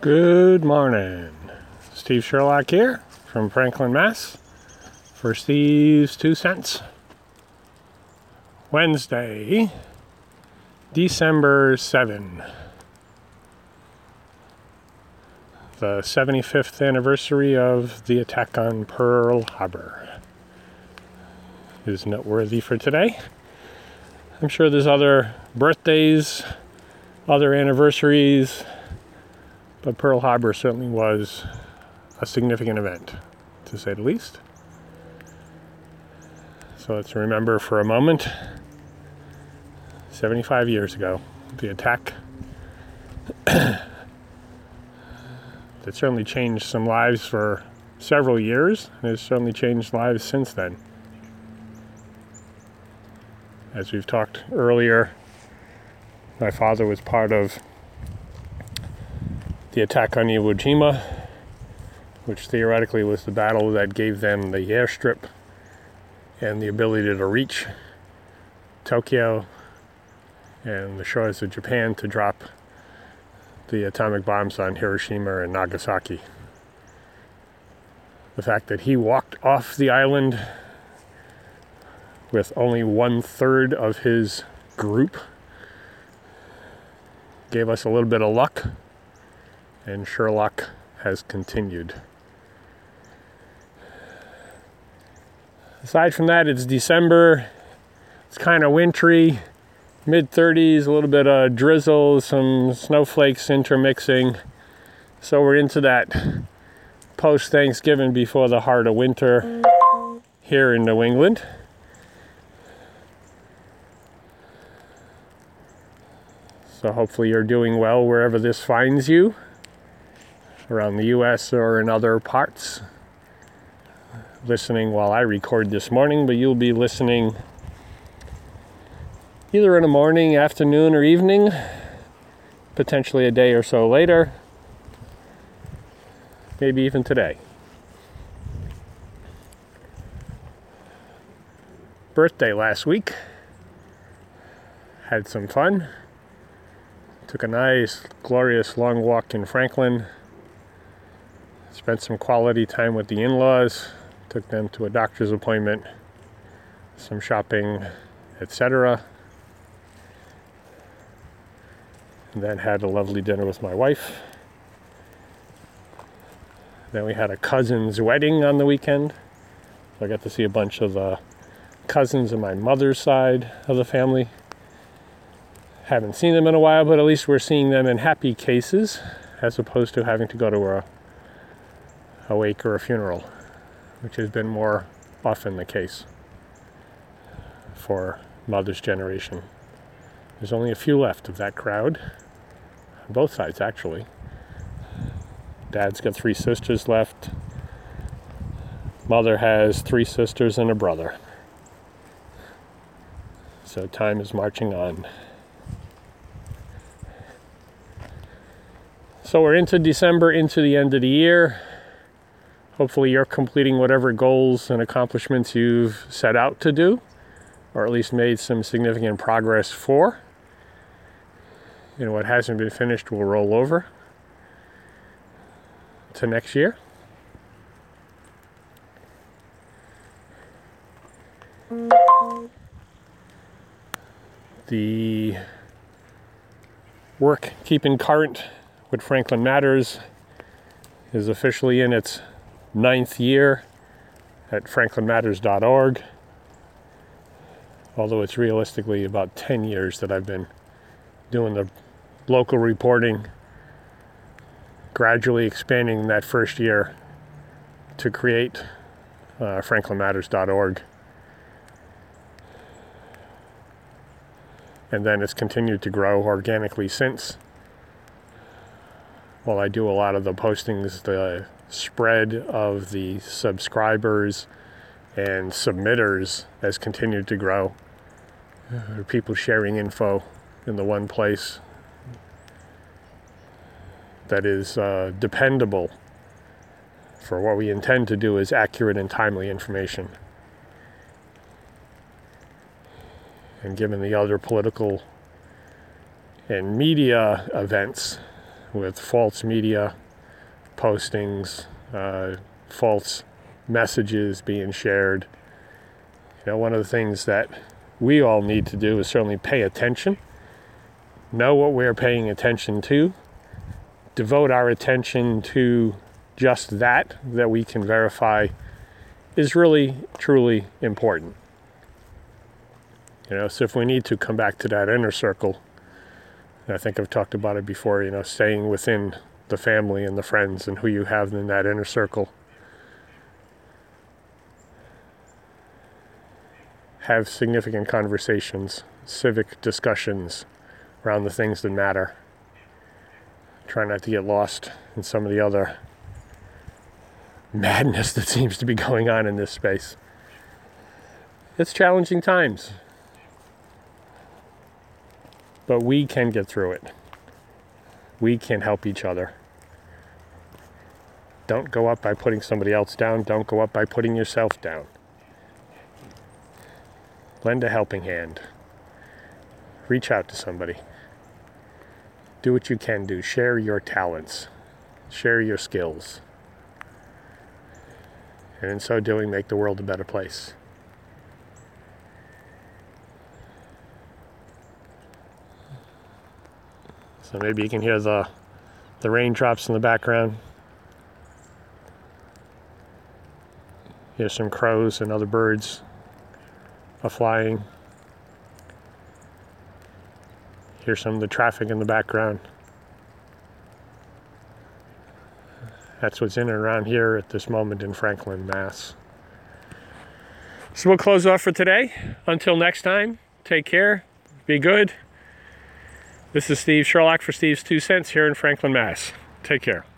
Good morning. Steve Sherlock here from Franklin, Mass. For Steve's 2 cents. Wednesday, December 7. The 75th anniversary of the attack on Pearl Harbor is noteworthy for today. I'm sure there's other birthdays, other anniversaries, but Pearl Harbor certainly was a significant event, to say the least. So let's remember for a moment, 75 years ago, the attack that certainly changed some lives for several years, and has certainly changed lives since then. As we've talked earlier, my father was part of the attack on Iwo Jima, which theoretically was the battle that gave them the airstrip and the ability to reach Tokyo and the shores of Japan to drop the atomic bombs on Hiroshima and Nagasaki. The fact that he walked off the island with only 1/3 of his group gave us a little bit of luck, and Sherlock has continued. Aside from that, it's December. It's kind of wintry, mid-30s, a little bit of drizzle, some snowflakes intermixing. So we're into that post-Thanksgiving before the heart of winter here in New England. So hopefully you're doing well wherever this finds you, around the U.S. or in other parts, listening while I record this morning, but you'll be listening either in the morning, afternoon, or evening, potentially a day or so later, maybe even today. Birthday last week. Had some fun. Took a nice, glorious long walk in Franklin. Spent some quality time with the in-laws. Took them to a doctor's appointment, some shopping, etc. And then had a lovely dinner with my wife. Then we had a cousin's wedding on the weekend. So I got to see a bunch of cousins on my mother's side of the family. Haven't seen them in a while, but at least we're seeing them in happy cases, as opposed to having to go to a wake or a funeral, which has been more often the case for mother's generation. There's only a few left of that crowd, on both sides actually. Dad's got 3 sisters left. Mother has 3 sisters and a brother. So time is marching on. So we're into December, into the end of the year. Hopefully you're completing whatever goals and accomplishments you've set out to do, or at least made some significant progress for. What hasn't been finished will roll over to next year. The work keeping current with Franklin Matters is officially in its 9th year at franklinmatters.org, although it's realistically about 10 years that I've been doing the local reporting, gradually expanding that first year to create franklinmatters.org. And then it's continued to grow organically since. While I do a lot of the postings, the spread of the subscribers and submitters has continued to grow. People sharing info in the one place that is dependable for what we intend to do is accurate and timely information. And given the other political and media events with false media postings, false messages being shared. One of the things that we all need to do is certainly pay attention, know what we're paying attention to, devote our attention to just that we can verify is really, truly important. So if we need to come back to that inner circle, and I think I've talked about it before, staying within the family and the friends and who you have in that inner circle. Have significant conversations, civic discussions around the things that matter. Try not to get lost in some of the other madness that seems to be going on in this space. It's challenging times, but we can get through it. We can help each other. Don't go up by putting somebody else down. Don't go up by putting yourself down. Lend a helping hand. Reach out to somebody. Do what you can do. Share your talents. Share your skills. And in so doing, make the world a better place. So maybe you can hear the raindrops in the background. Hear some crows and other birds are flying. Hear some of the traffic in the background. That's what's in and around here at this moment in Franklin, Mass. So we'll close off for today. Until next time, take care, be good. This is Steve Sherlock for Steve's 2 Cents here in Franklin, Mass. Take care.